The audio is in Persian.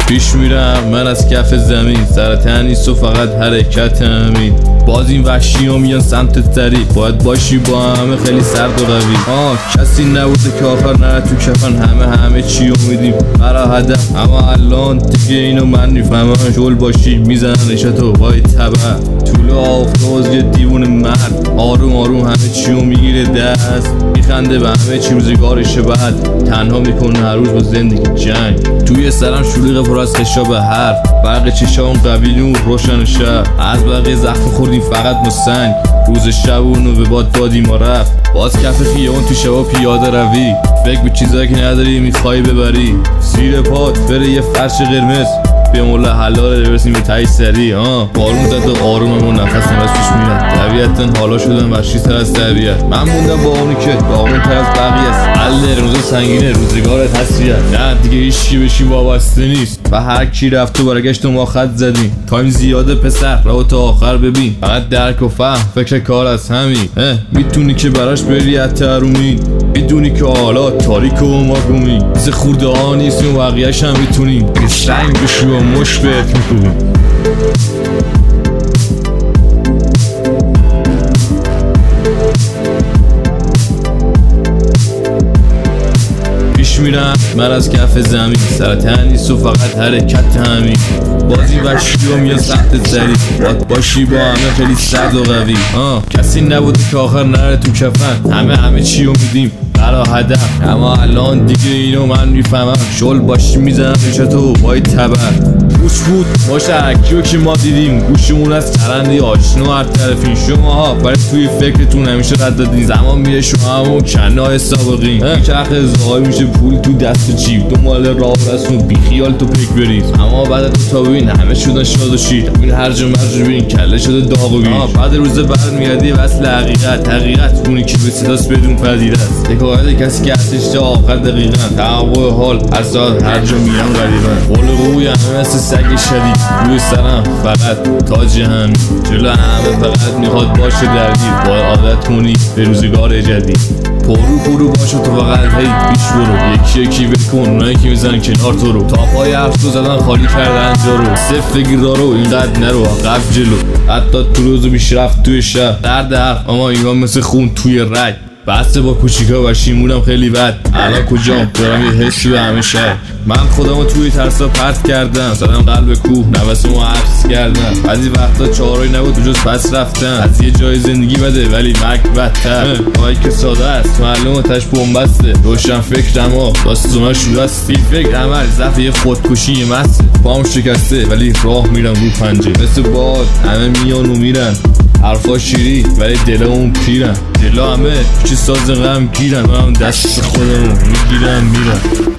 پیش میرم من از کف زمین، سر تنیست و فقط حرکت همین. باز این وحشی ها میان سمت سری، باید باشی با همه خیلی سرد و قوی. کسی نبوده که آخر نره تو کفن، همه چی امیدیم برا هدف. اما الان دیگه اینو من میفهمم، شل باشی میزنن نشتو وای تبع. طول آفتاز یه دیوون مرد، آروم آروم همه چیو میگیره دست، میخنده به همه چی روزگارشه بعد، تنها میکنه هر روز با زندگی جنگ. توی سرم شلوغ پر از خشاب حرف، برق چشام قوی نور روشن شب، از بقیه زخم خوردیم فقط ما سنگ. روز شبونو به باد دادیم و رفت، باز کف خیابون تو شبا پیاده روی، فکر به چیزایی که نداری میخوای ببری. زیر پات بره یه فرش قرمز، به مولا حلال برسیم به تایی سری. بارون زد و آروممون نفس پیش میرن، طبیعتا حالا شدن وحشی تر از طبیعت. من موندم با اونی که داغون تر از بقیه است، حل روز سنگینه روزگارت هستیه. نه دیگه هیچی بشی وابسته نیست، و هر کی رفت و برگشت و ما خط زدیم. تایم زیاده پسر، راهو تا آخر ببین، فقط درک و فهم فکر کار از همین. میتونی که براش بری حتی ارومی، میدونی که حالا تاریک و ماگومی، مثل خورده ها نیستیم و بقیه‌ش هم میتونیم. یه سنگ بشی و مش بهت میکنیم. پیش میرم من از کف زمین، سر تنیست و فقط حرکت همین. بازی وحشی و میان سمت سری، باید باشی با همه خیلی سرد و قوی. کسی نبوده که آخر نره تو کفن، همه چی رو میدیم برا هدف. اما الان دیگه اینو من میفهمم، شل باشی میزنم نشتو وای تبع. گوش بود باشه هرکیو که ما دیدیم، گوشمون از چرندی آشنا هر طرفین. شماها برای توی فکرتون همیشه رد دادین، زمان میره شما همون کنای سابقین. چرخ ازهای میشه پول تو دست چیپ، دنبال راه رسون بی خیال تو پک برید. اما بعد تو تا ببین همه شدن شاد و شیر، این هرج و مرج ببین کله شده داغ و بیش. بعد روز بعد میادی وصل حقیقت اونی که به صداست بدون پذیر است. کسی که هستش تا آخر دقیقا، تحول حال هر ساعت هر جا میرم غریبا. قول قوی همه مثل سگ شدید، روی سرم فقط تاج همین. جلو همه فقط میخواد باشه درگیر، باید عادت کنی به روزگار جدید. پرو باشه تو فقط هی پیش برو، یکی بکن اونایی که میزنن کنار تو رو. تا پای حرف تو زدن خالی کردن جا رو، صف بگیر دارو اینقدر نرو عقب جلو. حتی تو روزو بیش رفت توی شب، درد حرف اما اینا مثل خون توی رگ. بسته با کوچیکا و شیمونم خیلی بد، الان کجام دارم یه حسی به همه شهر. من خودمو توی ترسا پرت کردم، زدم قلب کوه نفسمو حبس کردم. بعضی وقتا چاره‌ای نبود جز پس رفتن، از یه جای زندگی بده ولی مرگ بدتر. راهی که ساده است معلومه تاش بنبسته، روشن فکرم ها داستانا شورست. بی فکر عمل ضعف یه خودکشی یه مسته، پام شکسته ولی راه میرم رو پنجه. مثل باد همه میان و میرن، حرفا شیری ولی دلمون پیرن. دلا همه چی ساز غم گیرن، من دست خودمو میگیرم میرم.